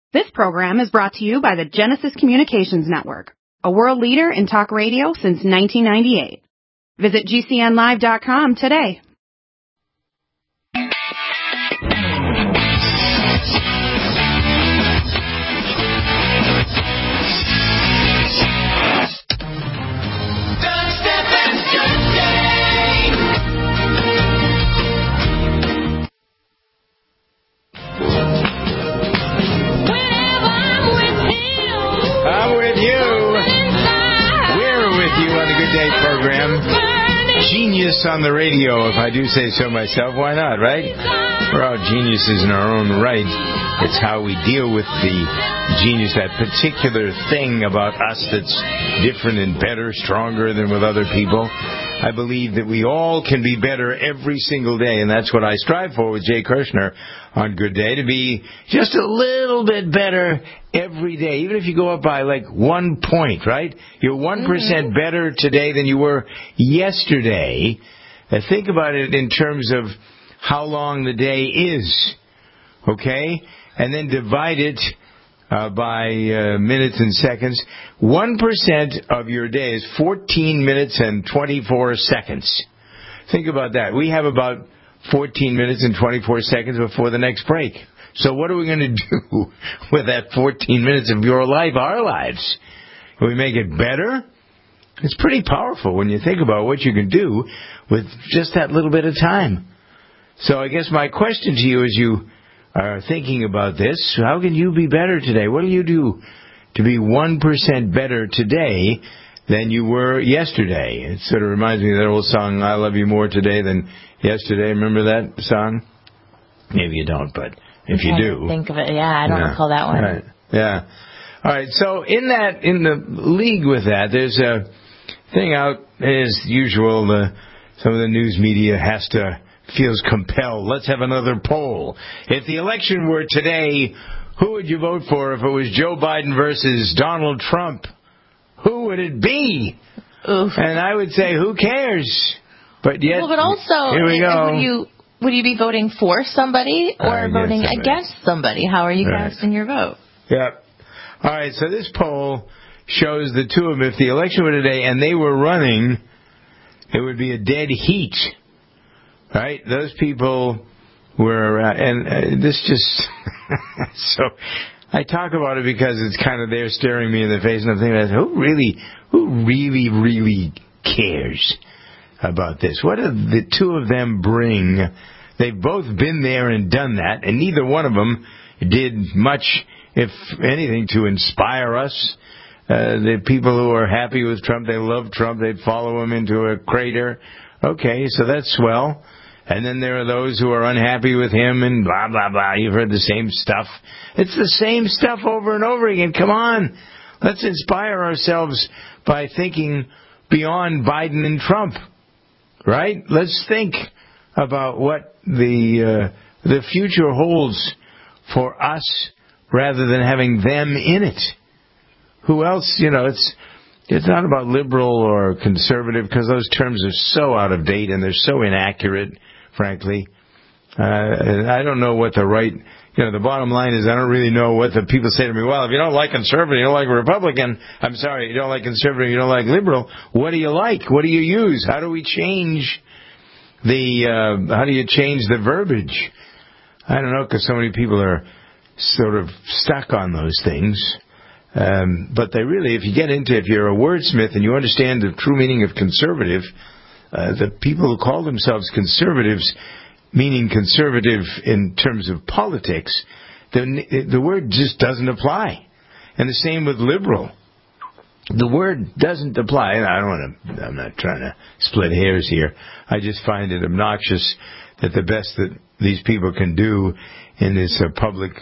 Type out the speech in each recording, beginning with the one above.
This program is brought to you by the Genesis Communications Network, a world leader in talk radio since 1998. Visit GCNlive.com today. Genius on the radio, if I do say so myself. Why not, right? We're all geniuses in our own right. It's how we deal with the genius, that particular thing about us that's different and better, stronger than with other people. I believe that we all can be better every single day, and that's what I strive for with Jay Kirshner on Good Day, to be just a little bit better every day. Even if you go up by like 1 point, right? You're 1% better today than you were yesterday. Think about it in terms of how long the day is, okay? And then divide it by minutes and seconds. 1% of your day is 14 minutes and 24 seconds. Think about that. We have about 14 minutes and 24 seconds before the next break. So what are we going to do with that 14 minutes of your life, our lives? Can we make it better? It's pretty powerful when you think about what you can do with just that little bit of time. So I guess my question to you, as you are thinking about this, how can you be better today? What do you do to be 1% better today than you were yesterday? It sort of reminds me of that old song, I Love You More Today Than Yesterday. Remember that song? Maybe you don't, but if you do. Think of it. Yeah, I don't recall that one. Right. Yeah. All right. So in the league with that, there's a thing out as usual. Some of the news media feels compelled. Let's have another poll. If the election were today, who would you vote for if it was Joe Biden versus Donald Trump? Who would it be? Oof. And I would say, who cares? But yet, but also, here we go. Would you be voting for somebody or voting against somebody? How are you casting your vote? Yeah. All right, so this poll shows the two of them. If the election were today and they were running, it would be a dead heat. Right? Those people were, and this just, so I talk about it because it's kind of there staring me in the face, and I'm thinking, who really cares about this? What do the two of them bring? They've both been there and done that, and neither one of them did much, if anything, to inspire us. The people who are happy with Trump, they love Trump, they'd follow him into a crater. Okay, so that's swell. And then there are those who are unhappy with him and blah, blah, blah. You've heard the same stuff. It's the same stuff over and over again. Come on. Let's inspire ourselves by thinking beyond Biden and Trump. Right? Let's think about what the future holds for us rather than having them in it. Who else? It's not about liberal or conservative because those terms are so out of date and they're so inaccurate, frankly. I don't know what the right, the bottom line is I don't really know what the people say to me. Well, if you don't like conservative, you don't like Republican, I'm sorry, you don't like conservative, you don't like liberal, what do you like? What do you use? How do we change how do you change the verbiage? I don't know, because so many people are sort of stuck on those things. But they really, if you're a wordsmith and you understand the true meaning of conservative, the people who call themselves conservatives, meaning conservative in terms of politics, the word just doesn't apply. And the same with liberal. The word doesn't apply. I'm not trying to split hairs here. I just find it obnoxious that the best that these people can do in this public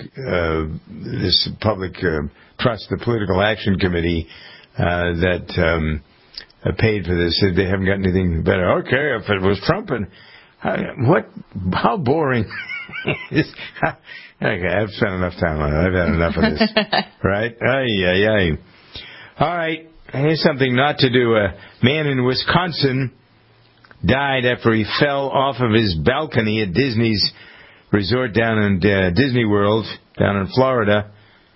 trust, the Political Action Committee that paid for this, they haven't got anything better. Okay, if it was Trump and how boring is. Okay, I've spent enough time on it. I've had enough of this. Right? Ay. All right, here's something not to do. A man in Wisconsin died after he fell off of his balcony at Disney's resort down in Disney World, down in Florida.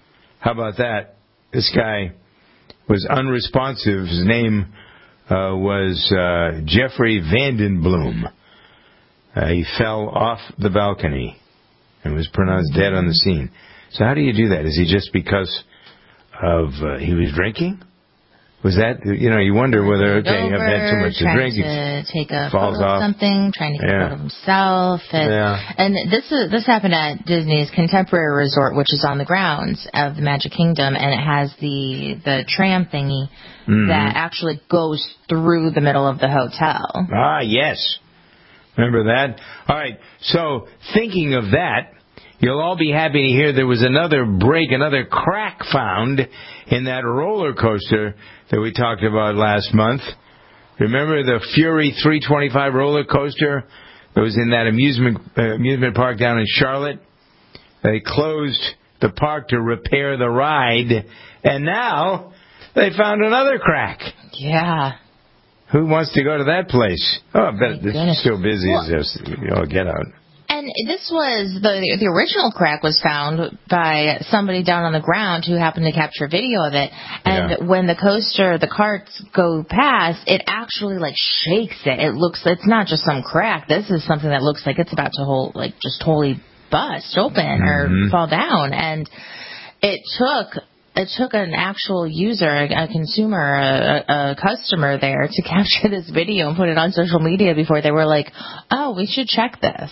How about that? This guy was unresponsive. His name was Jeffrey Vandenbloom. He fell off the balcony and was pronounced dead on the scene. So how do you do that? Is he just because of he was drinking? Was that, you wonder whether, you have had too much to drink. Trying to take a falls photo off. of something, trying to get a photo of himself. And this happened at Disney's Contemporary Resort, which is on the grounds of the Magic Kingdom, and it has the tram thingy that actually goes through the middle of the hotel. Ah, yes. Remember that? All right, so thinking of that, you'll all be happy to hear there was another crack found in that roller coaster that we talked about last month. Remember the Fury 325 roller coaster that was in that amusement park down in Charlotte? They closed the park to repair the ride, and now they found another crack. Yeah. Who wants to go to that place? Oh, I bet it's still busy as get out. And this was, the original crack was found by somebody down on the ground who happened to capture video of it. And when the carts go past, it actually shakes it. It's not just some crack. This is something that looks like it's about to just totally bust open or fall down. And it took an actual user, a consumer, a customer there to capture this video and put it on social media before they were like, oh, we should check this.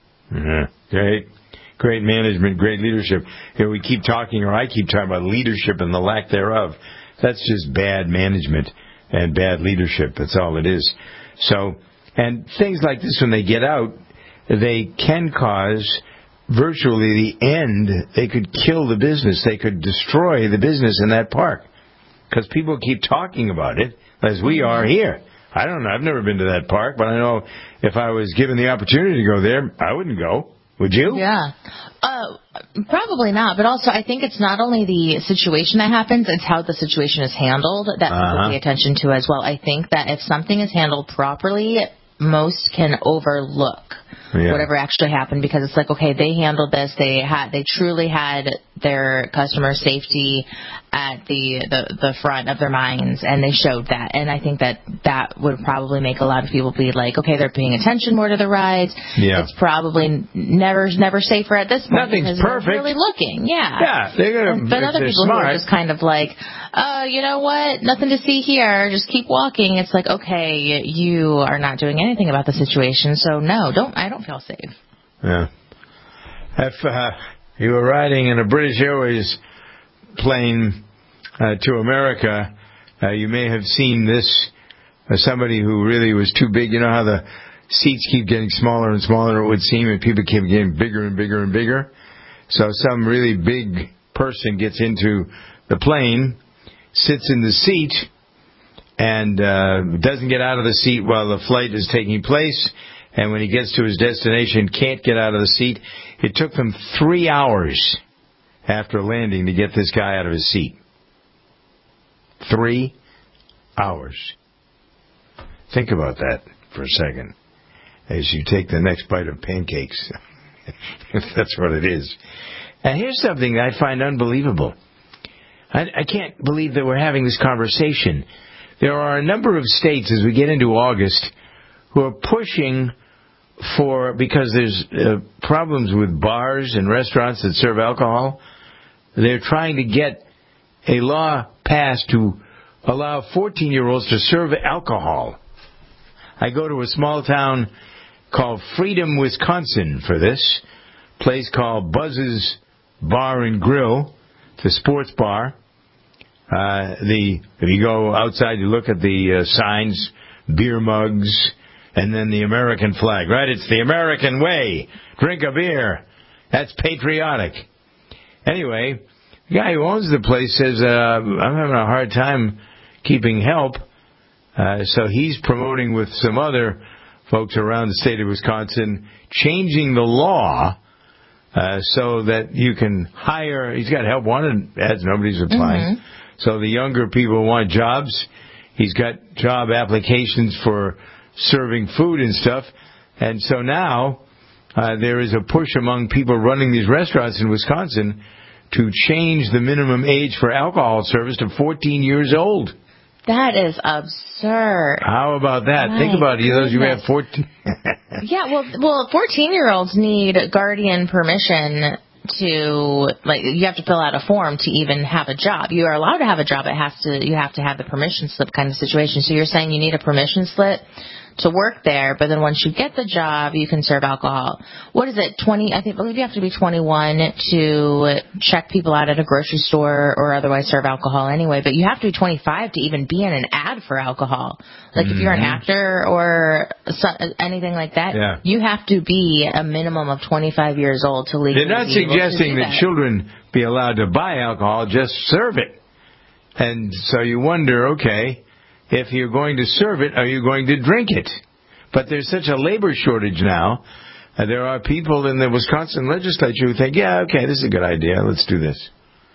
Great management, great leadership. We keep talking, or I keep talking about leadership and the lack thereof. That's just bad management and bad leadership. That's all it is. So, and things like this, when they get out, they can cause virtually the end. They could kill the business. They could destroy the business in that park because people keep talking about it, as we are here. I don't know. I've never been to that park, but I know if I was given the opportunity to go there, I wouldn't go. Would you? Yeah. Probably not. But also, I think it's not only the situation that happens, it's how the situation is handled that people pay attention to as well. I think that if something is handled properly, most can overlook whatever actually happened, because it's like, okay, they handled this. They truly had their customer safety at the front of their minds, and they showed that. And I think that would probably make a lot of people be like, okay, they're paying attention more to the rides. Yeah. It's probably never safer at this point. Nothing's perfect. They're really looking. Yeah. They're gonna. But other people smart. who are just kind of like, you know what? Nothing to see here. Just keep walking. It's like, okay, you are not doing anything about the situation, so no, I don't feel safe. Yeah. If you were riding in a British Airways plane to America, you may have seen this. Somebody who really was too big. You know how the seats keep getting smaller and smaller, it would seem, and people keep getting bigger and bigger and bigger. So some really big person gets into the plane, sits in the seat, and doesn't get out of the seat while the flight is taking place. And when he gets to his destination, can't get out of the seat. It took them 3 hours after landing to get this guy out of his seat. 3 hours. Think about that for a second as you take the next bite of pancakes, if that's what it is. And here's something that I find unbelievable. I can't believe that we're having this conversation. There are a number of states, as we get into August, who are pushing because there's problems with bars and restaurants that serve alcohol. They're trying to get a law passed to allow 14-year-olds to serve alcohol. I go to a small town called Freedom, Wisconsin for this place called Buzz's Bar and Grill. It's a sports bar. If you go outside, you look at the signs, beer mugs, and then the American flag, right? It's the American way. Drink a beer. That's patriotic. Anyway, the guy who owns the place says, I'm having a hard time keeping help. So he's promoting with some other folks around the state of Wisconsin, changing the law so that you can hire. He's got help wanted ads. Nobody's applying. So the younger people want jobs. He's got job applications for serving food and stuff. And so now there is a push among people running these restaurants in Wisconsin to change the minimum age for alcohol service to 14 years old. That is absurd. How about that? My Think about it. Those who have 14. Yeah, well, 14-year-olds need guardian permission to, like, you have to fill out a form to even have a job. You are allowed to have a job. You have to have the permission slip kind of situation. So you're saying you need a permission slip to work there, but then once you get the job, you can serve alcohol. What is it, 20? I believe you have to be 21 to check people out at a grocery store or otherwise serve alcohol anyway, but you have to be 25 to even be in an ad for alcohol. Like if you're an actor or anything like that, you have to be a minimum of 25 years old to legally. They're not suggesting that children be allowed to buy alcohol, just serve it. And so you wonder, okay, if you're going to serve it, are you going to drink it? But there's such a labor shortage now. There are people in the Wisconsin legislature who think, yeah, okay, this is a good idea. Let's do this.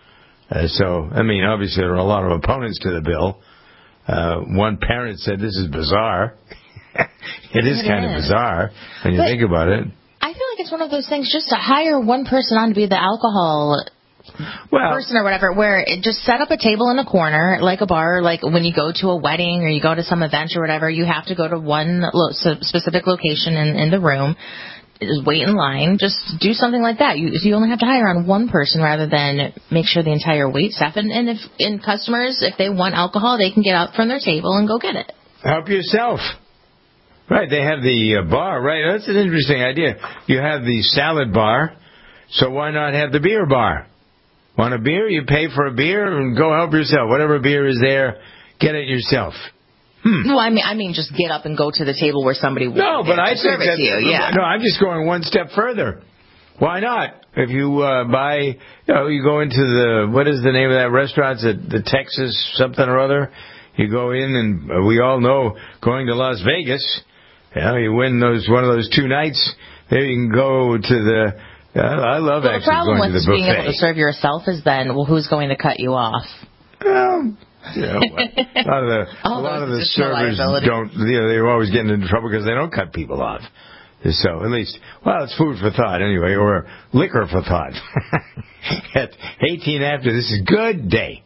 Obviously there are a lot of opponents to the bill. One parent said this is bizarre. It is kind of bizarre when you think about it. I feel like it's one of those things just to hire one person on to be the alcohol person or whatever, where it just set up a table in a corner, like a bar, like when you go to a wedding or you go to some event or whatever, you have to go to one specific location in the room, just wait in line, just do something like that. You only have to hire on one person rather than make sure the entire wait staff, and if customers, if they want alcohol, they can get up from their table and go get it. Help yourself. Right, they have the bar, right? That's an interesting idea. You have the salad bar, so why not have the beer bar? Want a beer? You pay for a beer and go help yourself. Whatever beer is there, get it yourself. No, I mean, just get up and go to the table where somebody will serve it to you. Yeah. No, I'm just going one step further. Why not? If you you go into what is the name of that restaurant? The Texas something or other. You go in, and we all know going to Las Vegas, you win one of those 2 nights. There you can go to the. I love actually going to the buffet. The problem with being able to serve yourself is then, who's going to cut you off? A lot of the servers don't. They're always getting into trouble because they don't cut people off. So at least, it's food for thought anyway, or liquor for thought. At 18 after, this is good day.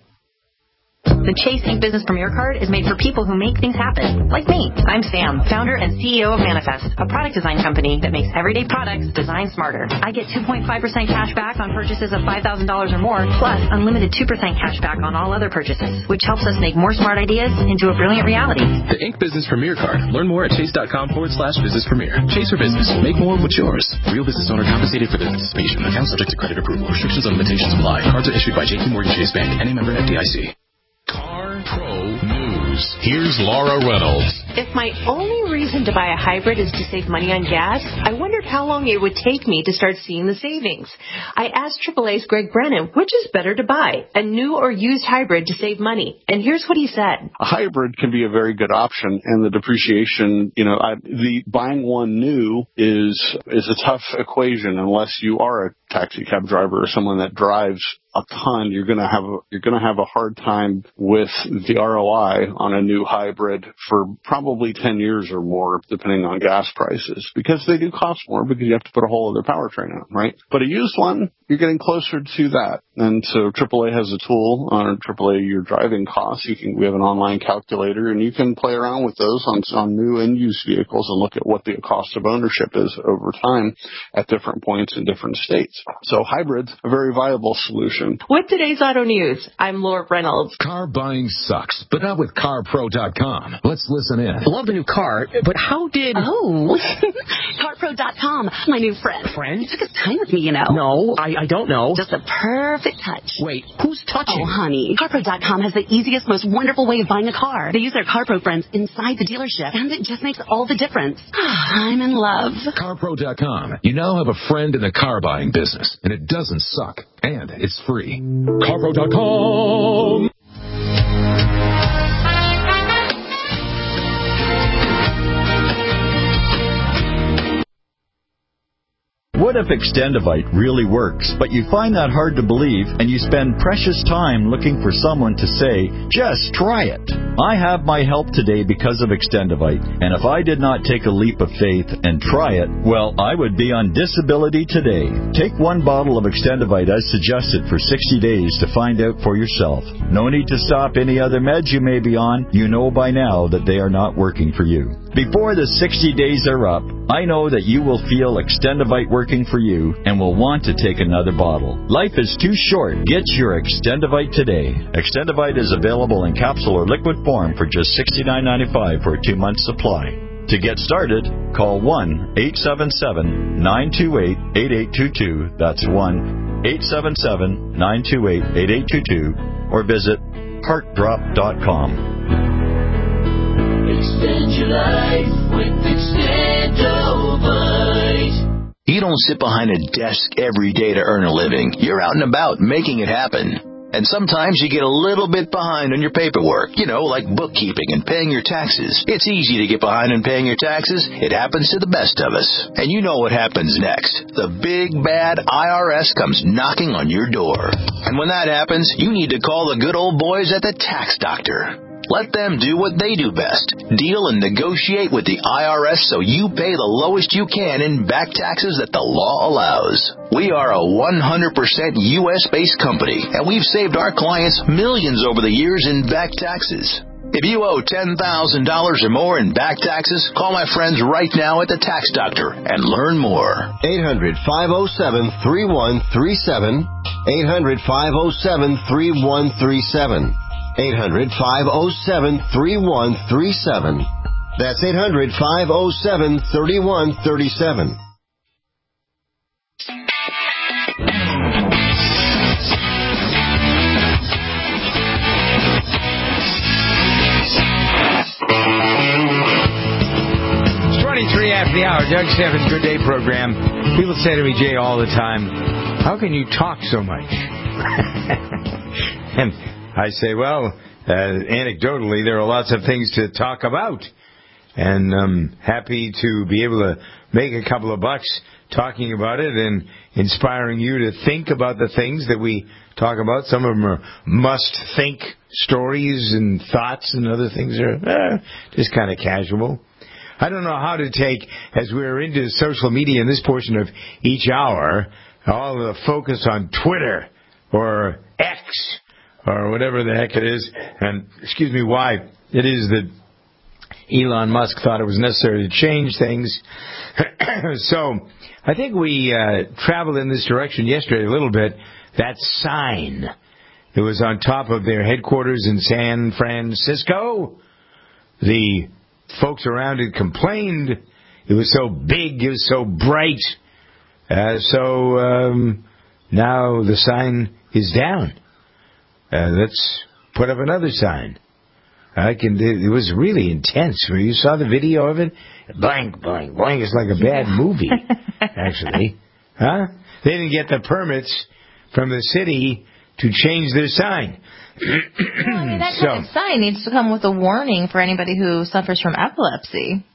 The Chase Ink Business Premier Card is made for people who make things happen, like me. I'm Sam, founder and CEO of Manifest, a product design company that makes everyday products designed smarter. I get 2.5% cash back on purchases of $5,000 or more, plus unlimited 2% cash back on all other purchases, which helps us make more smart ideas into a brilliant reality. The Ink Business Premier Card. Learn more at chase.com/business premier. Chase for business. Make more of what's yours. Real business owner compensated for the participation. Account subject to credit approval. Restrictions and limitations apply. Cards are issued by JP Morgan Chase Bank. Any member FDIC. Car Pro News. Here's Laura Reynolds. If my only reason to buy a hybrid is to save money on gas, I wondered how long it would take me to start seeing the savings. I asked AAA's Greg Brennan, which is better to buy, a new or used hybrid to save money? And here's what he said. A hybrid can be a very good option, and the depreciation, the buying one new is a tough equation unless you are a taxi cab driver or someone that drives a ton. You're going to have a hard time with the ROI on a new hybrid for probably 10 years or more, depending on gas prices, because they do cost more because you have to put a whole other powertrain on, right? But a used one, you're getting closer to that. And so AAA has a tool on AAA Your Driving Costs. We have an online calculator, and you can play around with those on new and used vehicles and look at what the cost of ownership is over time at different points in different states. So hybrids, a very viable solution. With today's Auto News, I'm Laura Reynolds. Car buying sucks, but not with CarPro.com. Let's listen in. Love the new car, but how did... Oh, CarPro.com, my new friend. Friend? He took his time with me, you know. No, I don't know. Just the perfect touch. Wait, who's touching? Oh, honey. CarPro.com has the easiest, most wonderful way of buying a car. They use their CarPro friends inside the dealership, and it just makes all the difference. I'm in love. CarPro.com. You now have a friend in the car buying business, and it doesn't suck, and it's free. CarPro.com. What if Extendivite really works, but you find that hard to believe and you spend precious time looking for someone to say, just try it? I have my help today because of Extendivite, and if I did not take a leap of faith and try it, well, I would be on disability today. Take one bottle of Extendivite as suggested for 60 days to find out for yourself. No need to stop any other meds you may be on. You know by now that they are not working for you. Before the 60 days are up, I know that you will feel Extendivite working for you and will want to take another bottle. Life is too short. Get your Extendivite today. Extendivite is available in capsule or liquid form for just $69.95 for a 2-month supply. To get started, call 1-877-928-8822. That's 1-877-928-8822. Or visit heartdrop.com. Extend your life with Extendivite. You don't sit behind a desk every day to earn a living. You're out and about making it happen. And sometimes you get a little bit behind on your paperwork, like bookkeeping and paying your taxes. It's easy to get behind on paying your taxes. It happens to the best of us. And you know what happens next. The big, bad IRS comes knocking on your door. And when that happens, you need to call the good old boys at the Tax Doctor. Let them do what they do best. Deal and negotiate with the IRS so you pay the lowest you can in back taxes that the law allows. We are a 100% U.S.-based company, and we've saved our clients millions over the years in back taxes. If you owe $10,000 or more in back taxes, call my friends right now at the Tax Doctor and learn more. 800-507-3137. 800-507-3137. 800-507-3137. That's 800-507-3137. It's 23 after the hour. Doug Steffens' Good Day program. People say to me, Jay, all the time, how can you talk so much? And I say, well, anecdotally, there are lots of things to talk about. And I'm happy to be able to make a couple of bucks talking about it and inspiring you to think about the things that we talk about. Some of them are must-think stories and thoughts, and other things are just kind of casual. I don't know how to take, as we're into social media in this portion of each hour, all the focus on Twitter or X or whatever the heck it is, and excuse me, why it is that Elon Musk thought it was necessary to change things. So I think we traveled in this direction yesterday a little bit. That sign that was on top of their headquarters in San Francisco, the folks around it complained. It was so big, it was so bright. So now the sign is down. Let's put up another sign. It was really intense. When you saw the video of it, blank, blank, blank. It's like a bad movie, actually. Huh? They didn't get the permits from the city to change their sign. Well, I mean, that kind of sign needs to come with a warning for anybody who suffers from epilepsy.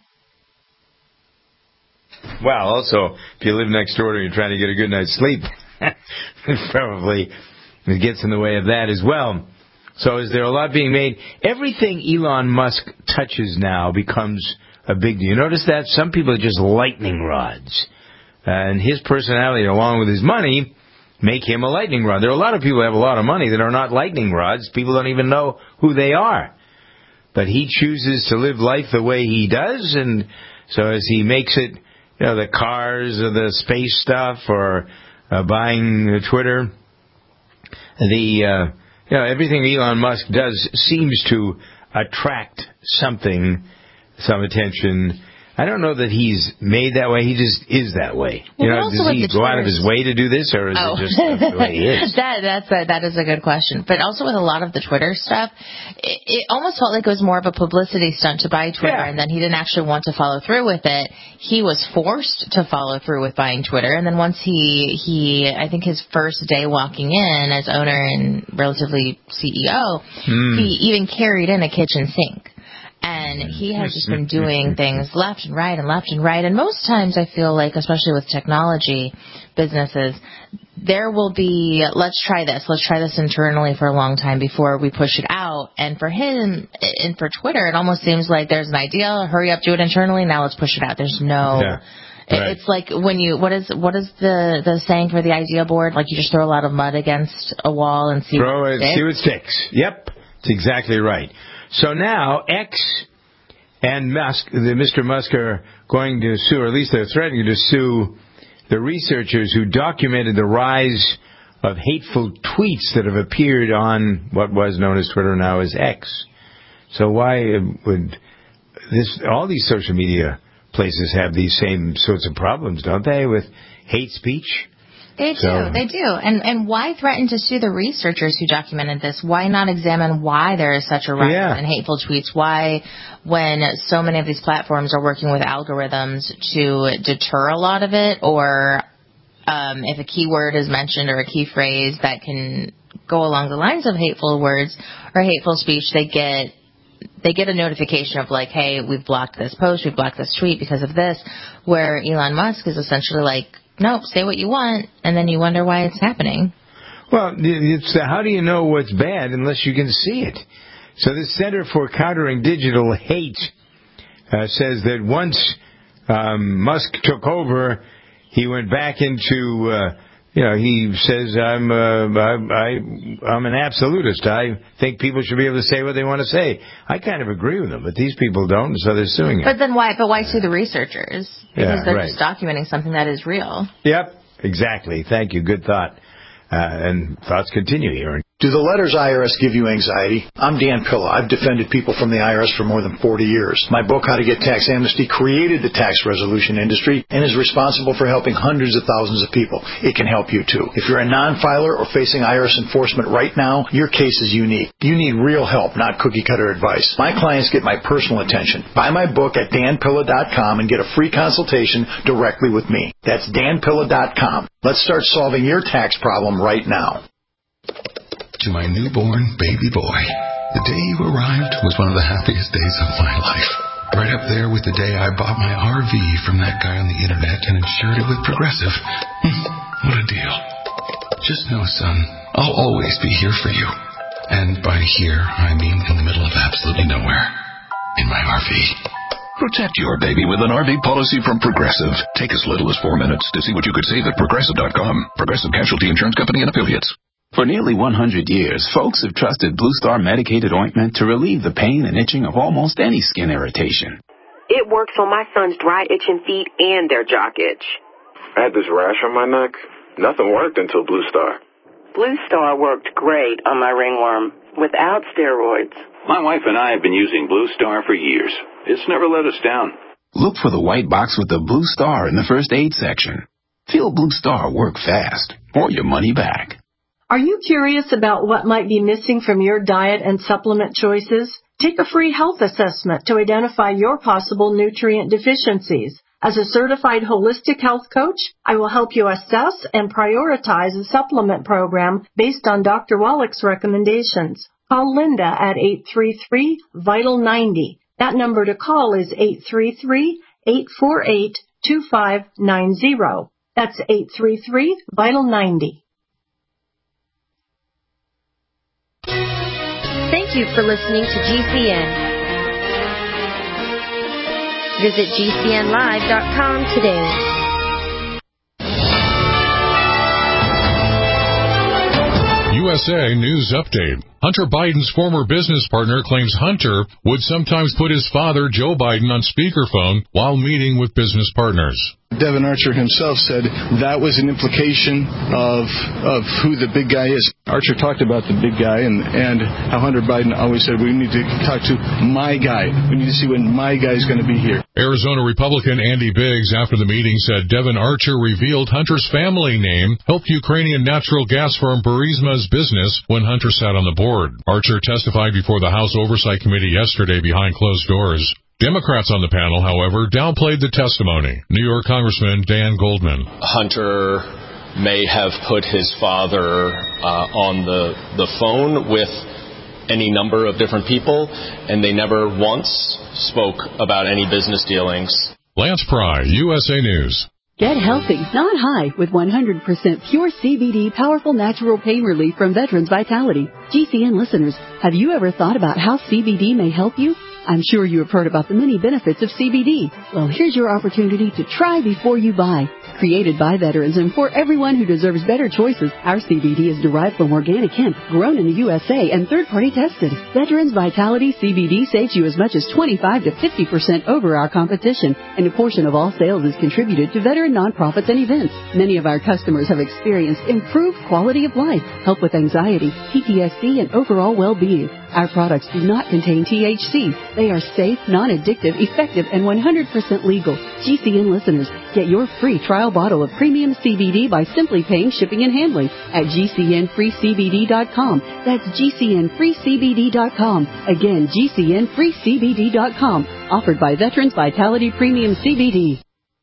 Well, also, if you live next door and you're trying to get a good night's sleep, probably it gets in the way of that as well. So is there a lot being made? Everything Elon Musk touches now becomes a big deal. You notice that? Some people are just lightning rods. And his personality, along with his money, make him a lightning rod. There are a lot of people who have a lot of money that are not lightning rods. People don't even know who they are. But he chooses to live life the way he does, and so as he makes it, the cars or the space stuff or buying Twitter, everything Elon Musk does seems to attract some attention. I don't know that he's made that way. He just is that way. Well, does he go out of his way to do this, or is it just the way he is? That is a good question. But also with a lot of the Twitter stuff, it almost felt like it was more of a publicity stunt to buy Twitter, and then he didn't actually want to follow through with it. He was forced to follow through with buying Twitter, and then once he I think his first day walking in as owner and relatively CEO, he even carried in a kitchen sink. And he has just been doing things left and right and left and right. And most times I feel like, especially with technology businesses, there will be, let's try this internally for a long time before we push it out. out. And for him and for Twitter, it almost seems like there's an idea, hurry up, do it internally, now let's push it out. There's no... Yeah. Right. It's like when you, what is the saying for the idea board? Like you just throw a lot of mud against a wall and see what sticks. Yep, that's exactly right. So now X and Mr. Musk are going to sue, or at least they're threatening to sue, the researchers who documented the rise of hateful tweets that have appeared on what was known as Twitter, now as X. So why would all these social media places have these same sorts of problems, don't they, with hate speech? They do. And why threaten to sue the researchers who documented this? Why not examine why there is such a rise in hateful tweets? Why, when so many of these platforms are working with algorithms to deter a lot of it, or if a keyword is mentioned or a key phrase that can go along the lines of hateful words or hateful speech, they get a notification of like, hey, we've blocked this post, we've blocked this tweet because of this, where Elon Musk is essentially like, nope, say what you want, and then you wonder why it's happening. Well, it's how do you know what's bad unless you can see it? So the Center for Countering Digital Hate says that once Musk took over, he went back into... he says, I'm an absolutist. I think people should be able to say what they want to say. I kind of agree with them, but these people don't, so they're suing him. But then why sue the researchers? Because they're just documenting something that is real. Yep, exactly. Thank you. Good thought. And thoughts continue here. Do the letters IRS give you anxiety? I'm Dan Pilla. I've defended people from the IRS for more than 40 years. My book, How to Get Tax Amnesty, created the tax resolution industry and is responsible for helping hundreds of thousands of people. It can help you, too. If you're a non-filer or facing IRS enforcement right now, your case is unique. You need real help, not cookie-cutter advice. My clients get my personal attention. Buy my book at danpilla.com and get a free consultation directly with me. That's danpilla.com. Let's start solving your tax problem right now. To my newborn baby boy, the day you arrived was one of the happiest days of my life. Right up there with the day I bought my RV from that guy on the internet and insured it with Progressive. What a deal. Just know, son, I'll always be here for you. And by here, I mean in the middle of absolutely nowhere. In my RV. Protect your baby with an RV policy from Progressive. Take as little as 4 minutes to see what you could save at Progressive.com. Progressive Casualty Insurance Company and Affiliates. For nearly 100 years, folks have trusted Blue Star medicated ointment to relieve the pain and itching of almost any skin irritation. It works on my son's dry, itching feet and their jock itch. I had this rash on my neck. Nothing worked until Blue Star. Blue Star worked great on my ringworm without steroids. My wife and I have been using Blue Star for years. It's never let us down. Look for the white box with the Blue Star in the first aid section. Feel Blue Star work fast, or your money back. Are you curious about what might be missing from your diet and supplement choices? Take a free health assessment to identify your possible nutrient deficiencies. As a certified holistic health coach, I will help you assess and prioritize a supplement program based on Dr. Wallach's recommendations. Call Linda at 833-VITAL-90. That number to call is 833-848-2590. That's 833-VITAL-90. Thank you for listening to GCN. Visit GCNlive.com today. USA News Update. Hunter Biden's former business partner claims Hunter would sometimes put his father, Joe Biden, on speakerphone while meeting with business partners. Devin Archer himself said that was an implication of who the big guy is. Archer talked about the big guy and how Hunter Biden always said, we need to talk to my guy. We need to see when my guy is going to be here. Arizona Republican Andy Biggs, after the meeting, said Devin Archer revealed Hunter's family name helped Ukrainian natural gas firm Burisma's business when Hunter sat on the board. Archer testified before the House Oversight Committee yesterday behind closed doors. Democrats on the panel, however, downplayed the testimony. New York Congressman Dan Goldman. Hunter may have put his father on the phone with any number of different people, and they never once spoke about any business dealings. Lance Pry, USA News. Get healthy, not high, with 100% pure CBD powerful natural pain relief from Veterans Vitality. GCN listeners, have you ever thought about how CBD may help you? I'm sure you have heard about the many benefits of CBD. Well, here's your opportunity to try before you buy. Created by veterans and for everyone who deserves better choices, our CBD is derived from organic hemp, grown in the USA and third-party tested. Veterans Vitality CBD saves you as much as 25 to 50% over our competition, and a portion of all sales is contributed to veteran nonprofits and events. Many of our customers have experienced improved quality of life, help with anxiety, PTSD, and overall well-being. Our products do not contain THC. They are safe, non-addictive, effective, and 100% legal. GCN listeners, get your free trial bottle of premium CBD by simply paying shipping and handling at GCNFreeCBD.com. That's GCNFreeCBD.com. Again, GCNFreeCBD.com. Offered by Veterans Vitality Premium CBD.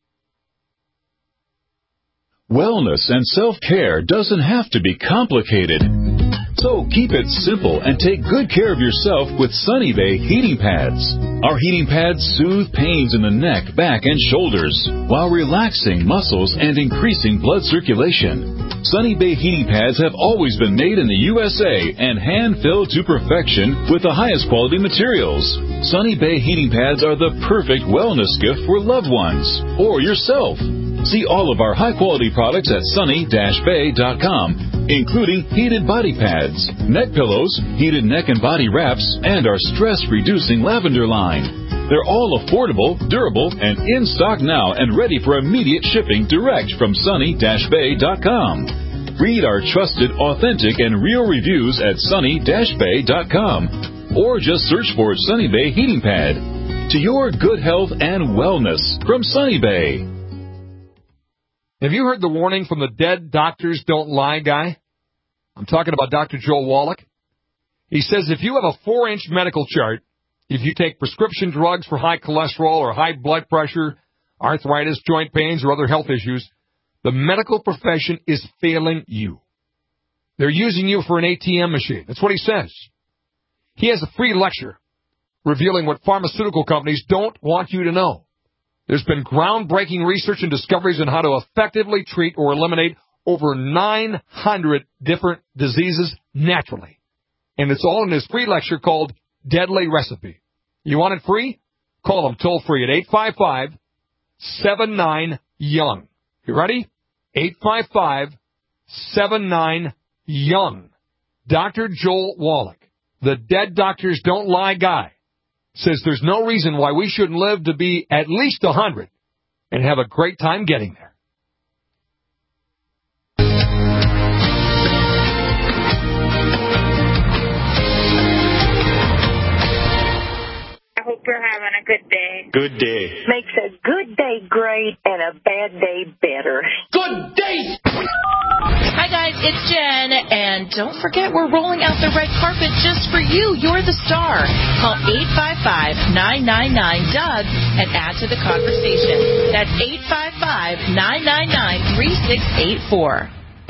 Wellness and self-care doesn't have to be complicated. So keep it simple and take good care of yourself with Sunny Bay heating pads. Our heating pads soothe pains in the neck, back, and shoulders while relaxing muscles and increasing blood circulation. Sunny Bay heating pads have always been made in the USA and hand-filled to perfection with the highest quality materials. Sunny Bay heating pads are the perfect wellness gift for loved ones or yourself. See all of our high-quality products at sunny-bay.com, including heated body pads, neck pillows, heated neck and body wraps, and our stress-reducing lavender line. They're all affordable, durable, and in stock now and ready for immediate shipping direct from sunny-bay.com. Read our trusted, authentic, and real reviews at sunny-bay.com, or just search for Sunny Bay Heating Pad. To your good health and wellness from Sunny Bay. Have you heard the warning from the Dead Doctors Don't Lie guy? I'm talking about Dr. Joel Wallach. He says if you have a 4-inch medical chart, if you take prescription drugs for high cholesterol or high blood pressure, arthritis, joint pains, or other health issues, the medical profession is failing you. They're using you for an ATM machine. That's what he says. He has a free lecture revealing what pharmaceutical companies don't want you to know. There's been groundbreaking research and discoveries on how to effectively treat or eliminate over 900 different diseases naturally. And it's all in this free lecture called Deadly Recipe. You want it free? Call them toll-free at 855-79-YOUNG. You ready? 855-79-YOUNG. Dr. Joel Wallach, the Dead Doctors Don't Lie guy, says there's no reason why we shouldn't live to be at least 100 and have a great time getting there. I hope you're having a good day. Good day. Makes a good day great and a bad day better. Good day! Hi, guys. It's Jen. And don't forget, we're rolling out the red carpet just for you. You're the star. Call 855-999-DOUG and add to the conversation. That's 855-999-3684.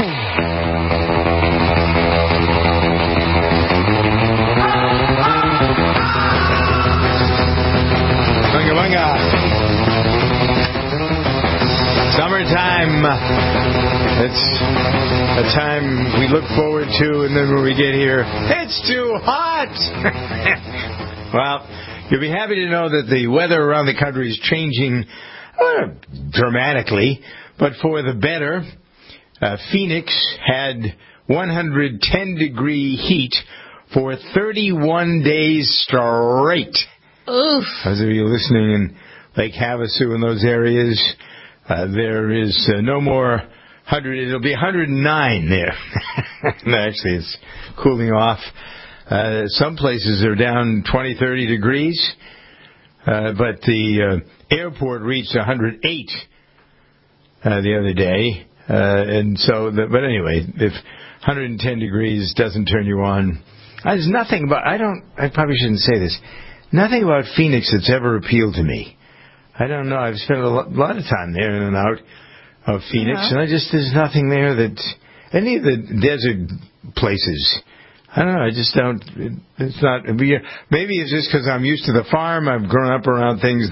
Summertime. It's a time we look forward to, and then when we get here, it's too hot. Well, you'll be happy to know that the weather around the country is changing dramatically, but for the better. Phoenix had 110-degree heat for 31 days straight. Oof. Those of you listening in Lake Havasu and those areas, there is no more 100. It'll be 109 there. Actually, it's cooling off. Some places are down 20, 30 degrees, but the airport reached 108 the other day. And so, but anyway, if 110 degrees doesn't turn you on, there's nothing about, I probably shouldn't say this, nothing about Phoenix that's ever appealed to me. I don't know. I've spent a lot of time there in and out of Phoenix, and there's nothing there that, any of the desert places, I don't know, I just don't, it's not, maybe it's just because I'm used to the farm, I've grown up around things that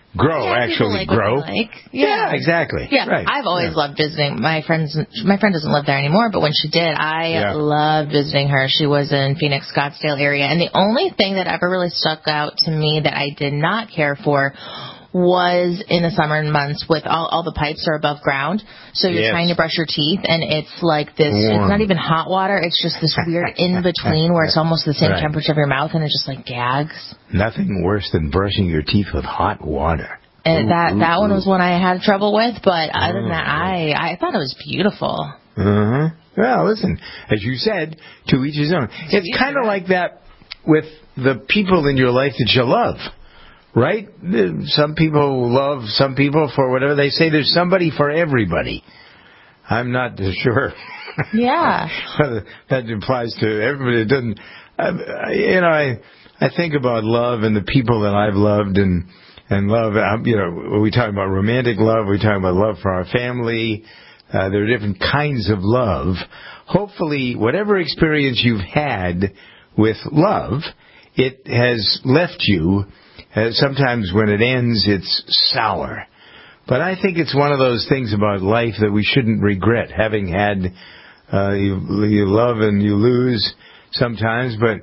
grow. Yeah, exactly. Yeah, right. I've always loved visiting. My friend doesn't live there anymore, but when she did, I loved visiting her. She was in Phoenix, Scottsdale area, and the only thing that ever really stuck out to me that I did not care for was in the summer months with all the pipes are above ground, so you're trying to brush your teeth, and it's like this, it's not even hot water, it's just this weird in-between where it's almost the same temperature of your mouth, and it just like gags. Nothing worse than brushing your teeth with hot water. And that one was one I had trouble with, but other than that, I thought it was beautiful. Uh-huh. Well, listen, as you said, to each his own. It's kind of like that with the people in your life that you love. Right? Some people love some people for whatever they say. There's somebody for everybody. I'm not sure. Yeah. That applies to everybody. It doesn't. I think about love and the people that I've loved and love. We talk about romantic love. We talk about love for our family. There are different kinds of love. Hopefully, whatever experience you've had with love, it has left you. Sometimes when it ends, it's sour. But I think it's one of those things about life that we shouldn't regret. Having had, you love and you lose sometimes, but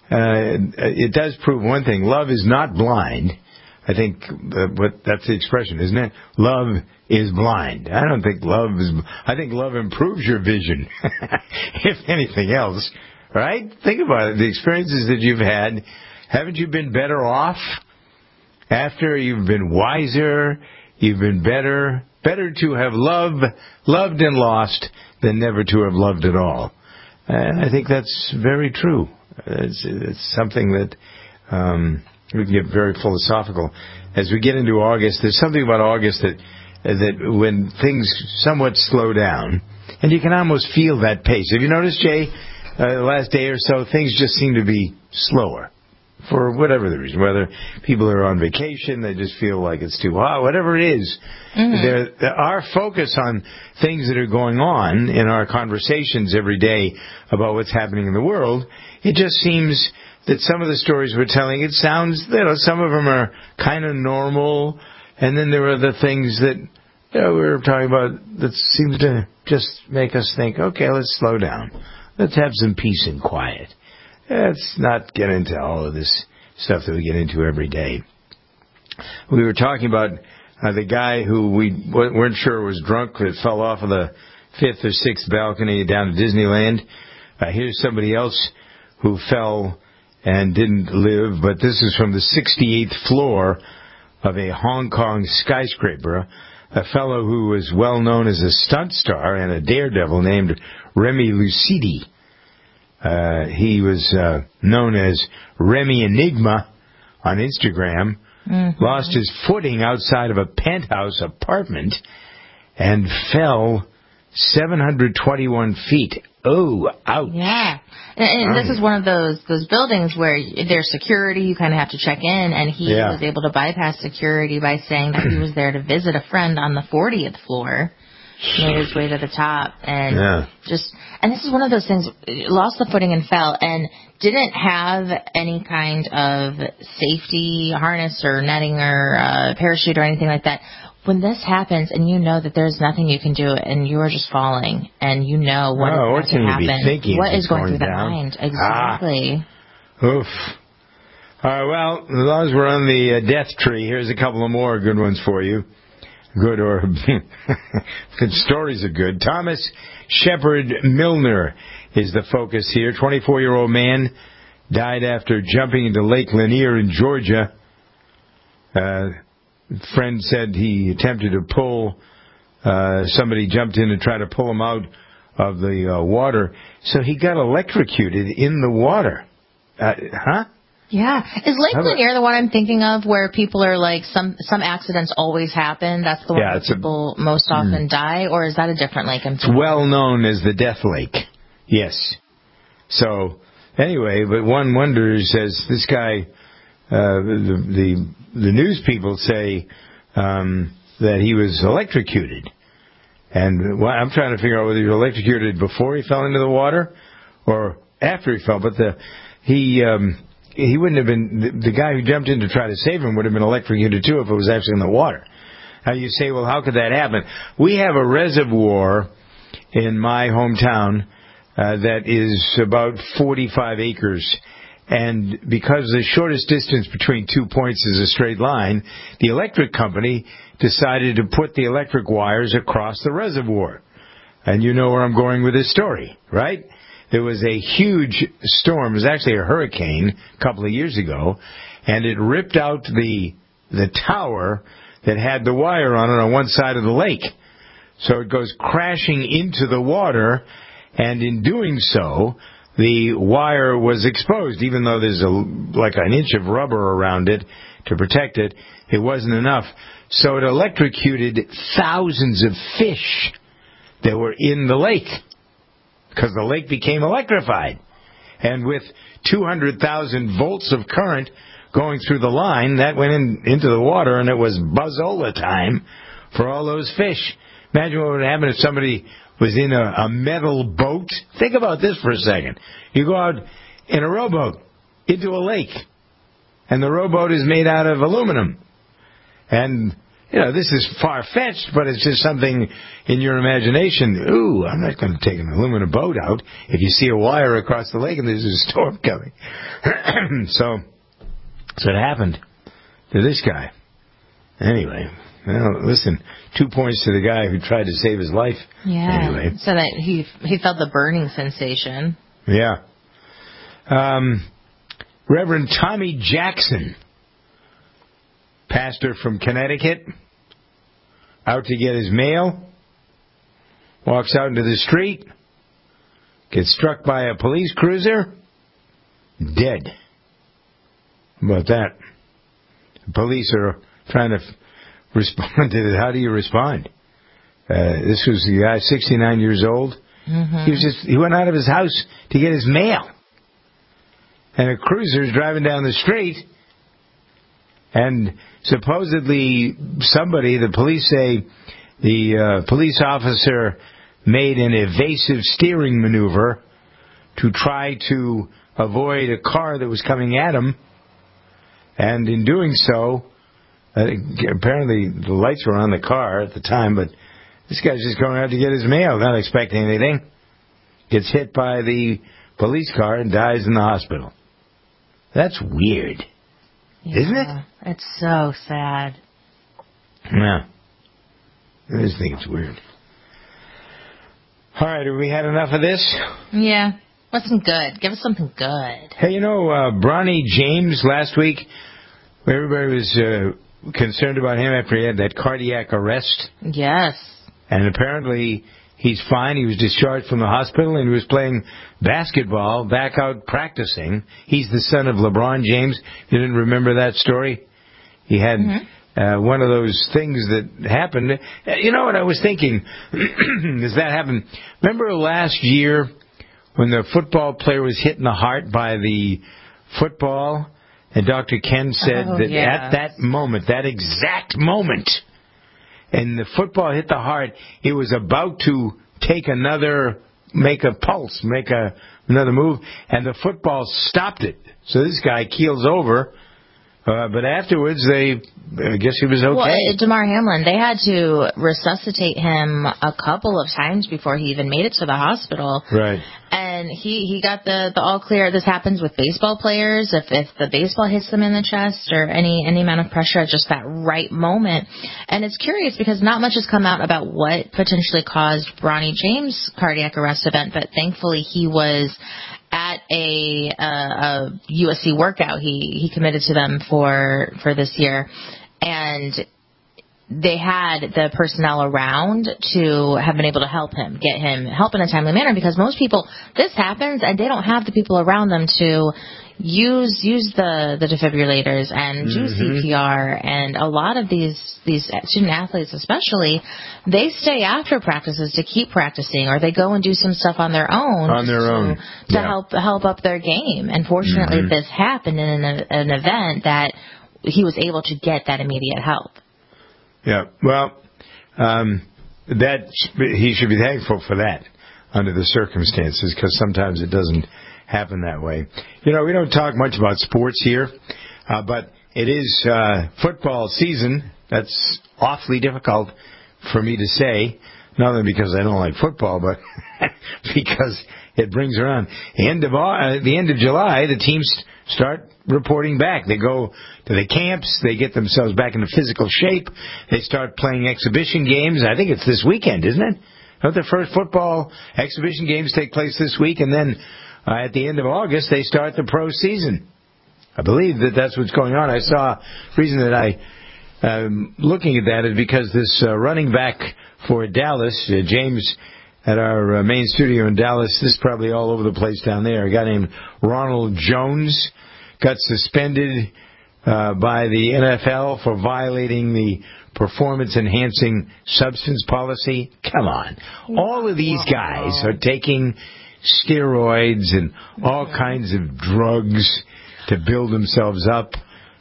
it does prove one thing. Love is not blind. I think that's the expression, isn't it? Love is blind. I don't think I think love improves your vision, if anything else. Right? Think about it. The experiences that you've had, haven't you been better off? After you've been wiser, you've been better to have loved and lost than never to have loved at all. And I think that's very true. It's something that we can get very philosophical. As we get into August, there's something about August that when things somewhat slow down, and you can almost feel that pace. Have you noticed, Jay, the last day or so, things just seem to be slower. For whatever the reason, whether people are on vacation, they just feel like it's too hot, whatever it is. Mm-hmm. Our focus on things that are going on in our conversations every day about what's happening in the world, it just seems that some of the stories we're telling, it sounds, some of them are kind of normal, and then there are the things that we're talking about that seems to just make us think, okay, let's slow down. Let's have some peace and quiet. Let's not get into all of this stuff that we get into every day. We were talking about the guy who we weren't sure was drunk that fell off of the 5th or 6th balcony down at Disneyland. Here's somebody else who fell and didn't live, but this is from the 68th floor of a Hong Kong skyscraper. A fellow who was well known as a stunt star and a daredevil named Remy Lucidi. He was known as Remy Enigma on Instagram, lost his footing outside of a penthouse apartment and fell 721 feet. Oh, ouch. Yeah. And this is one of those buildings where there's security, you kind of have to check in, and he was able to bypass security by saying that he was there to visit a friend on the 40th floor. Made his way to the top, and and this is one of those things, lost the footing and fell, and didn't have any kind of safety harness or netting or parachute or anything like that. When this happens, and you know that there's nothing you can do, and you are just falling, and you know what is going to happen, what is going through that mind? Exactly. Oof. All right, well, as long as we're on the death tree, here's a couple of more good ones for you. Good or good stories are good. Thomas Shepard Milner is the focus here. 24-year-old man died after jumping into Lake Lanier in Georgia. Friend said he attempted to pull. Somebody jumped in and tried to pull him out of the water, so he got electrocuted in the water. Yeah. Is Lake Lanier the one I'm thinking of where people are like, some accidents always happen? That's the one where people most often die? Or is that a different lake? It's well known as the Death Lake. Yes. So, anyway, but one wonders, as this guy, the news people say that he was electrocuted. And I'm trying to figure out whether he was electrocuted before he fell into the water or after he fell. But he wouldn't have been, the guy who jumped in to try to save him would have been electrocuted too if it was actually in the water. Now you say, well, how could that happen? We have a reservoir in my hometown that is about 45 acres. And because the shortest distance between 2 points is a straight line, the electric company decided to put the electric wires across the reservoir. And you know where I'm going with this story, right? There was a huge storm. It was actually a hurricane a couple of years ago, and it ripped out the tower that had the wire on it on one side of the lake. So it goes crashing into the water, and in doing so, the wire was exposed. Even though there's like an inch of rubber around it to protect it, it wasn't enough. So it electrocuted thousands of fish that were in the lake, because the lake became electrified. And with 200,000 volts of current going through the line, that went into the water, and it was buzzola time for all those fish. Imagine what would happen if somebody was in a metal boat. Think about this for a second. You go out in a rowboat into a lake, and the rowboat is made out of aluminum. And, this is far-fetched, but it's just something in your imagination. Ooh, I'm not going to take an aluminum boat out if you see a wire across the lake and there's a storm coming. So it happened to this guy. Anyway, well, listen, 2 points to the guy who tried to save his life. Yeah. Anyway. So that he felt the burning sensation. Yeah. Reverend Tommy Jackson, pastor from Connecticut, out to get his mail, walks out into the street, gets struck by a police cruiser, dead. How about that? The police are trying to respond to it. How do you respond? This was the guy, 69 years old. Mm-hmm. He went out of his house to get his mail. And a cruiser is driving down the street, and supposedly somebody, the police say, the police officer made an evasive steering maneuver to try to avoid a car that was coming at him. And in doing so, apparently the lights were on the car at the time, but this guy's just going out to get his mail, not expecting anything. Gets hit by the police car and dies in the hospital. That's weird. Yeah, isn't it? It's so sad. Yeah. I just think it's weird. All right, have we had enough of this? Yeah. What's some good? Give us something good. Hey, Bronny James last week, everybody was concerned about him after he had that cardiac arrest. Yes. And apparently he's fine. He was discharged from the hospital, and he was playing basketball back out practicing. He's the son of LeBron James. You didn't remember that story? He had one of those things that happened. You know what I was thinking? Does that happen? Remember last year when the football player was hit in the heart by the football, and Dr. Ken said at that moment, that exact moment, and the football hit the heart, it was about to make a pulse, another move, and the football stopped it. So this guy keels over, but afterwards I guess he was okay. Well, Damar Hamlin, they had to resuscitate him a couple of times before he even made it to the hospital. Right. And he got the all clear. This happens with baseball players. If the baseball hits them in the chest or any amount of pressure at just that right moment. And it's curious because not much has come out about what potentially caused Bronny James' cardiac arrest event, but thankfully he was at a USC workout. He committed to them for this year, and they had the personnel around to have been able to help him, get him help in a timely manner, because most people, this happens and they don't have the people around them to use the defibrillators and do CPR. And a lot of these student athletes especially, they stay after practices to keep practicing, or they go and do some stuff on their own to help up their game. And fortunately this happened in an event that he was able to get that immediate help. Yeah, well, he should be thankful for that under the circumstances, because sometimes it doesn't happen that way. We don't talk much about sports here, but it is football season. That's awfully difficult for me to say, not only because I don't like football, but because it brings around the end of July, the teams start reporting back. They go to the camps. They get themselves back into physical shape. They start playing exhibition games. I think it's this weekend, isn't it? Don't the first football exhibition games take place this week? And then at the end of August, they start the pro season. I believe that's what's going on. I saw the reason that I'm looking at that is because this running back for Dallas, James, at our main studio in Dallas, this is probably all over the place down there, a guy named Ronald Jones got suspended by the NFL for violating the performance-enhancing substance policy. Come on. All of these guys are taking steroids and all kinds of drugs to build themselves up.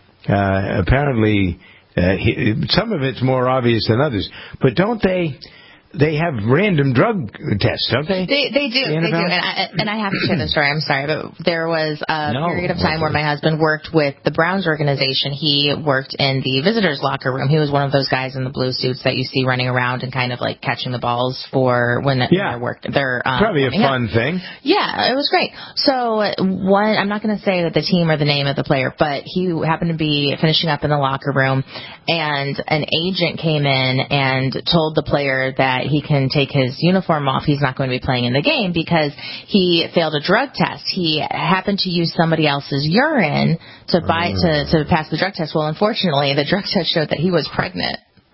Apparently, some of it's more obvious than others. But don't they have random drug tests, don't they? They do. And I have to share this story. I'm sorry, but there was a period of time where my husband worked with the Browns organization. He worked in the visitors' locker room. He was one of those guys in the blue suits that you see running around and kind of like catching the balls for when they're working. Probably a fun thing. Yeah, it was great. So I'm not going to say that the team or the name of the player, but he happened to be finishing up in the locker room, and an agent came in and told the player that he can take his uniform off. He's not going to be playing in the game because he failed a drug test. He happened to use somebody else's urine to pass the drug test. Well, unfortunately, the drug test showed that he was pregnant.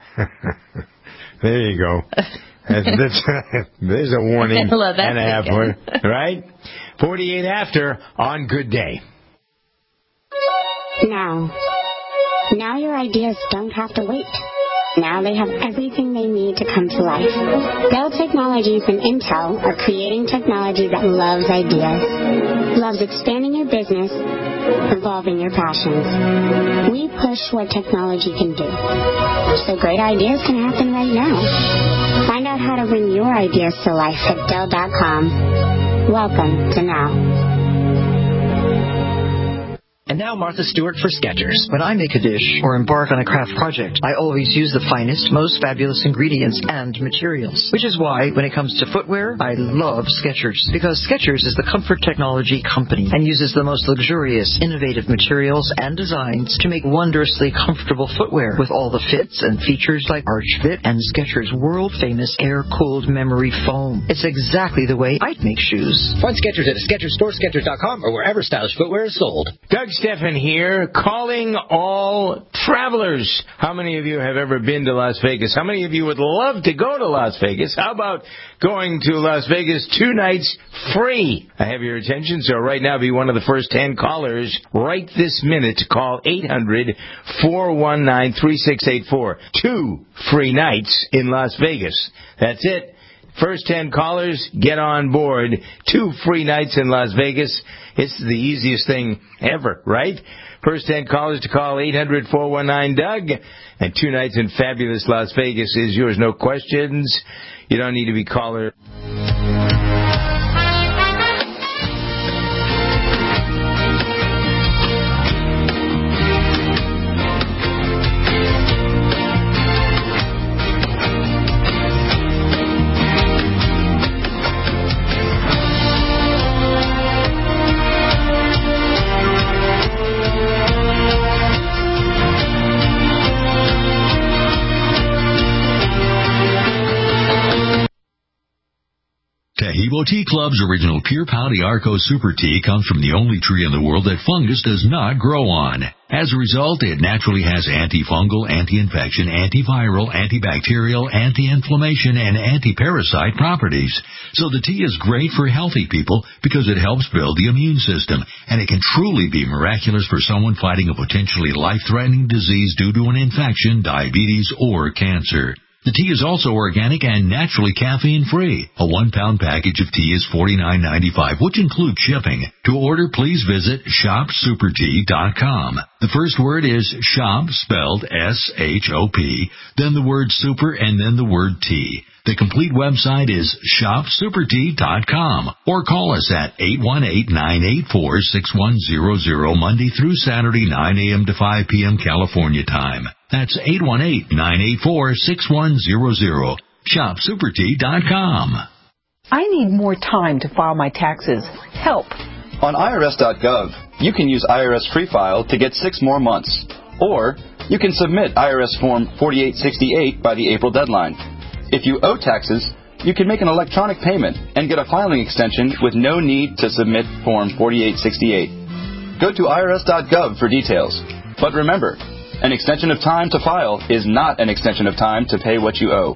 There you go. There's a warning and a half, right? 48 after on Good Day. Now your ideas don't have to wait. Now they have everything they need to come to life. Dell Technologies and Intel are creating technology that loves ideas, loves expanding your business, evolving your passions. We push what technology can do, so great ideas can happen right now. Find out how to bring your ideas to life at Dell.com. Welcome to Now. And now Martha Stewart for Skechers. When I make a dish or embark on a craft project, I always use the finest, most fabulous ingredients and materials. Which is why, when it comes to footwear, I love Skechers. Because Skechers is the comfort technology company and uses the most luxurious, innovative materials and designs to make wondrously comfortable footwear with all the fits and features like Arch Fit and Skechers' world-famous air-cooled memory foam. It's exactly the way I'd make shoes. Find Skechers at a Skechers store, Skechers.com, or wherever stylish footwear is sold. Doug Stephan here, calling all travelers. How many of you have ever been to Las Vegas? How many of you would love to go to Las Vegas? How about going to Las Vegas 2 nights free? I have your attention, so right now be one of the first 10 callers right this minute to call 800-419-3684. 2 free nights in Las Vegas. That's it. First 10 callers, get on board. 2 free nights in Las Vegas. It's the easiest thing ever, right? First 10 callers to call 800-419-DOUG. And 2 nights in fabulous Las Vegas is yours. No questions. You don't need to be caller. Taheebo Tea Club's original Pure Pau d'Arco Super Tea comes from the only tree in the world that fungus does not grow on. As a result, it naturally has antifungal, anti-infection, antiviral, antibacterial, anti-inflammation, and anti-parasite properties. So the tea is great for healthy people because it helps build the immune system, and it can truly be miraculous for someone fighting a potentially life-threatening disease due to an infection, diabetes, or cancer. The tea is also organic and naturally caffeine-free. A 1-pound package of tea is $49.95, which includes shipping. To order, please visit shopsupertea.com. The first word is shop, spelled S-H-O-P, then the word super, and then the word tea. The complete website is shopsupertea.com, or call us at 818-984-6100 Monday through Saturday, 9 a.m. to 5 p.m. California time. That's 818-984-6100. ShopSuperTea.com. I need more time to file my taxes. Help. On IRS.gov, you can use IRS Free File to get 6 more months. Or you can submit IRS Form 4868 by the April deadline. If you owe taxes, you can make an electronic payment and get a filing extension with no need to submit Form 4868. Go to IRS.gov for details. But remember, an extension of time to file is not an extension of time to pay what you owe.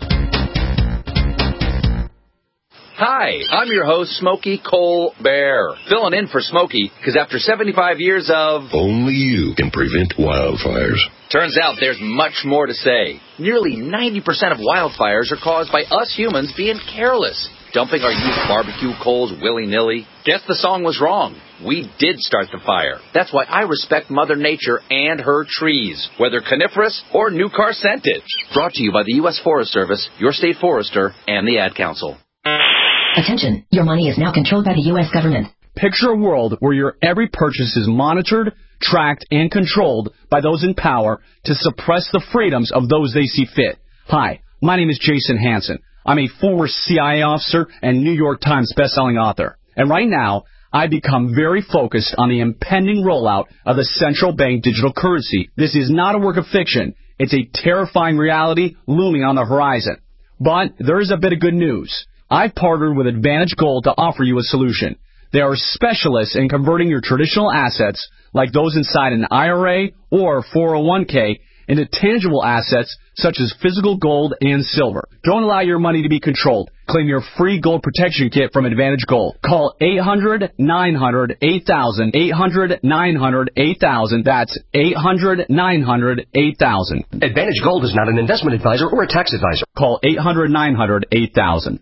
Hi, I'm your host, Smokey Colbert, filling in for Smokey, because after 75 years of... Only you can prevent wildfires. Turns out there's much more to say. Nearly 90% of wildfires are caused by us humans being careless, dumping our used barbecue coals willy-nilly. Guess the song was wrong. We did start the fire. That's why I respect Mother Nature and her trees, whether coniferous or new car scented. Brought to you by the U.S. Forest Service, your state forester, and the Ad Council. Attention, your money is now controlled by the U.S. government. Picture a world where your every purchase is monitored, tracked, and controlled by those in power to suppress the freedoms of those they see fit. Hi, my name is Jason Hansen. I'm a former CIA officer and New York Times bestselling author. And right now, I become very focused on the impending rollout of the central bank digital currency. This is not a work of fiction. It's a terrifying reality looming on the horizon. But there is a bit of good news. I've partnered with Advantage Gold to offer you a solution. They are specialists in converting your traditional assets, like those inside an IRA or 401k, into tangible assets such as physical gold and silver. Don't allow your money to be controlled. Claim your free gold protection kit from Advantage Gold. Call 800-900-8000, 800-900-8000. That's 800-900-8000. Advantage Gold is not an investment advisor or a tax advisor. Call 800-900-8000.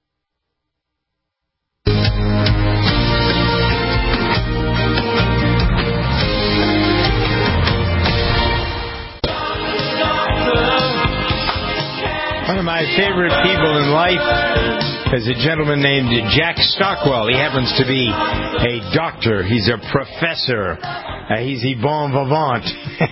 One of my favorite people in life is a gentleman named Jack Stockwell. He happens to be a doctor. He's a professor. He's a bon vivant.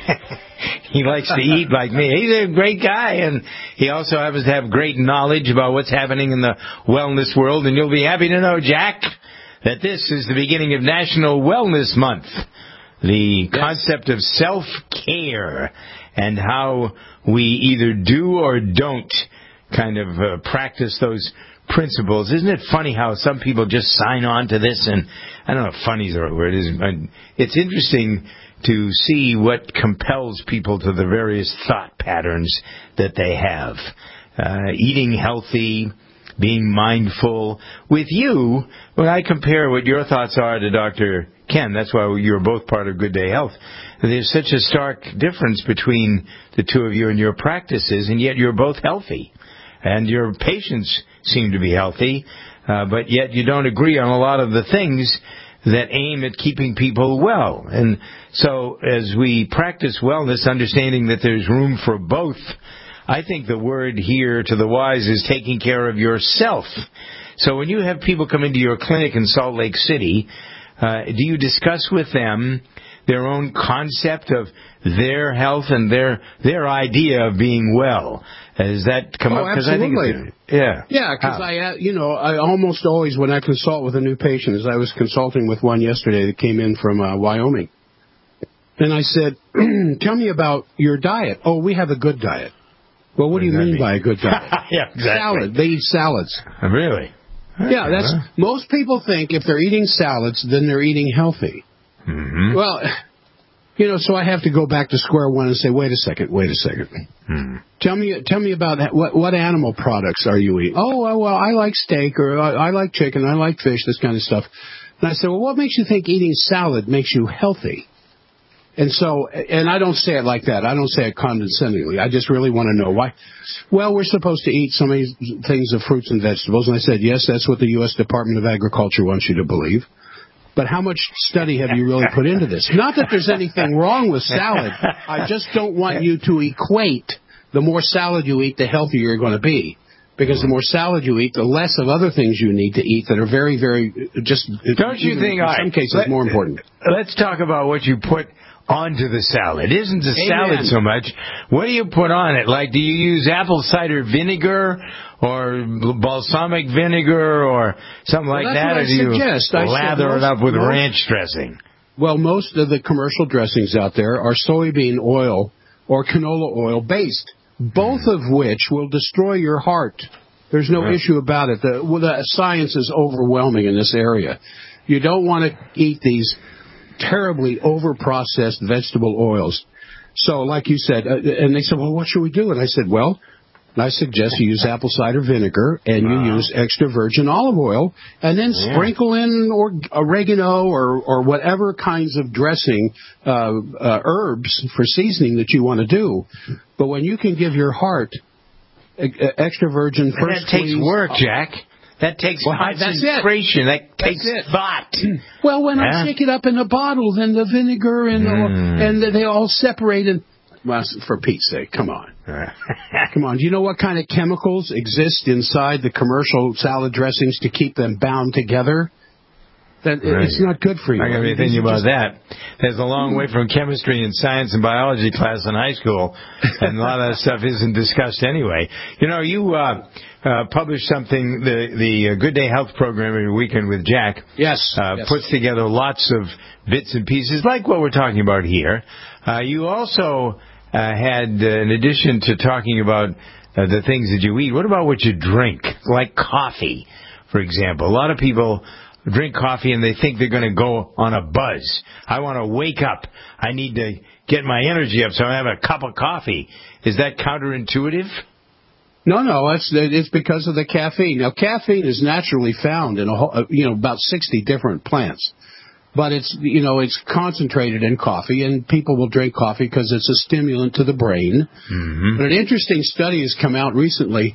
He likes to eat like me. He's a great guy, and he also happens to have great knowledge about what's happening in the wellness world. And you'll be happy to know, Jack, that this is the beginning of National Wellness Month. The concept of self-care and how we either do or don't kind of practice those principles. Isn't it funny how some people just sign on to this? And I don't know if funny is the right word. It's interesting to see what compels people to the various thought patterns that they have. Eating healthy, being mindful. With you, when I compare what your thoughts are to Dr. Ken, that's why you're both part of Good Day Health. There's such a stark difference between the two of you and your practices, and yet you're both healthy. And your patients seem to be healthy, but yet you don't agree on a lot of the things that aim at keeping people well. And so as we practice wellness, understanding that there's room for both, I think the word here to the wise is taking care of yourself. So when you have people come into your clinic in Salt Lake City, do you discuss with them their own concept of their health and their idea of being well? Has that come up? Absolutely. I think yeah, because I almost always, when I consult with a new patient, as I was consulting with one yesterday that came in from Wyoming, and I said, tell me about your diet. Oh, we have a good diet. Well, what do you mean by a good diet? Yeah, exactly. Salad. They eat salads. Really? Yeah, that's most people think if they're eating salads, then they're eating healthy. Mm-hmm. Well, so I have to go back to square one and say, wait a second. Mm-hmm. Tell me about that. What animal products are you eating? Oh, well, I like steak, or I like chicken, I like fish, this kind of stuff. And I said, well, what makes you think eating salad makes you healthy? And so, and I don't say it like that. I don't say it condescendingly. I just really want to know why. Well, we're supposed to eat so many things of fruits and vegetables. And I said, yes, that's what the U.S. Department of Agriculture wants you to believe. But how much study have you really put into this? Not that there's anything wrong with salad. I just don't want you to equate the more salad you eat, the healthier you're going to be. Because the more salad you eat, the less of other things you need to eat that are very, very, just, don't you think, in some cases, more important. Let's talk about what you put onto the salad. It isn't the salad so much. What do you put on it? Like, do you use apple cider vinegar or balsamic vinegar or something like that? Or do you lather it up with ranch dressing? Well, most of the commercial dressings out there are soybean oil or canola oil based, both of which will destroy your heart. There's no issue about it. The science is overwhelming in this area. You don't want to eat these terribly over-processed vegetable oils. So, like you said, and they said, well, what should we do? And I said, well, I suggest you use apple cider vinegar and you use extra virgin olive oil and then sprinkle in oregano or whatever kinds of dressing, herbs for seasoning that you want to do. But when you can give your heart extra virgin first, that takes work, Jack. That takes concentration. That takes thought. Well, when I stick it up in a bottle, then the vinegar and they all separate. And well, for Pete's sake, come on. Come on. Do you know what kind of chemicals exist inside the commercial salad dressings to keep them bound together? It's not good for you. I'm going to be thinking about that. There's a long way from chemistry and science and biology class in high school, and a lot of that stuff isn't discussed anyway. You know, you published something, the Good Day Health program every weekend with Jack. Yes. Puts together lots of bits and pieces, like what we're talking about here. You also had, in addition to talking about the things that you eat, what about what you drink, like coffee, for example? A lot of people drink coffee and they think they're going to go on a buzz. I want to wake up. I need to get my energy up, so I have a cup of coffee. Is that counterintuitive? No, it's because of the caffeine. Now, caffeine is naturally found in about 60 different plants. But it's concentrated in coffee, and people will drink coffee because it's a stimulant to the brain. Mm-hmm. But an interesting study has come out recently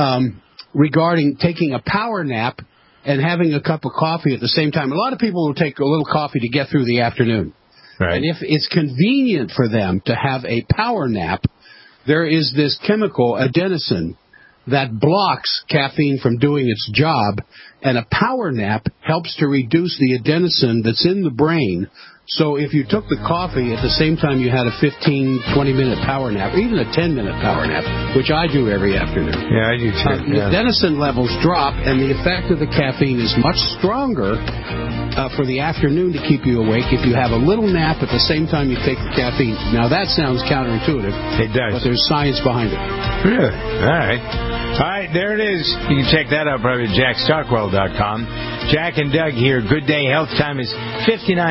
regarding taking a power nap and having a cup of coffee at the same time. A lot of people will take a little coffee to get through the afternoon. Right. And if it's convenient for them to have a power nap, there is this chemical, adenosine, that blocks caffeine from doing its job, and a power nap helps to reduce the adenosine that's in the brain. So if you took the coffee at the same time you had a 15, 20-minute power nap, or even a 10-minute power nap, which I do every afternoon. Yeah, I do too. The adenosine levels drop, and the effect of the caffeine is much stronger for the afternoon to keep you awake if you have a little nap at the same time you take the caffeine. Now, that sounds counterintuitive. It does. But there's science behind it. Really? All right, there it is. You can check that out probably at jackstockwell.com. Jack and Doug here. Good Day Health. Time is 59.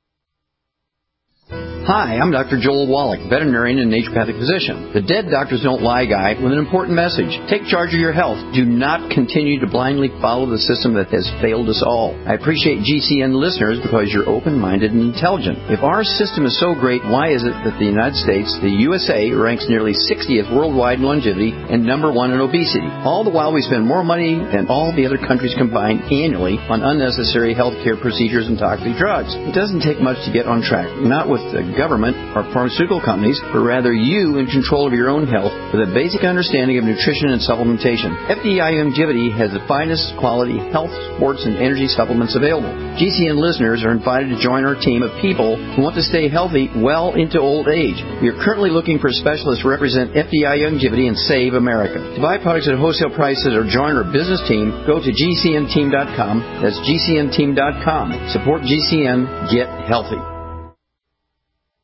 Hi, I'm Dr. Joel Wallach, veterinarian and naturopathic physician. The Dead Doctors Don't Lie guy with an important message. Take charge of your health. Do not continue to blindly follow the system that has failed us all. I appreciate GCN listeners because you're open-minded and intelligent. If our system is so great, why is it that the United States, the USA, ranks nearly 60th worldwide in longevity and number 1 in obesity? All the while we spend more money than all the other countries combined annually on unnecessary healthcare procedures and toxic drugs. It doesn't take much to get on track. Not with the government or pharmaceutical companies, but rather you in control of your own health with a basic understanding of nutrition and supplementation. FDI Longevity has the finest quality health, sports, and energy supplements available. GCN listeners are invited to join our team of people who want to stay healthy well into old age. We are currently looking for specialists to represent FDI Longevity and Save America. To buy products at wholesale prices or join our business team, go to GCNteam.com. That's GCNteam.com. Support GCN. Get healthy.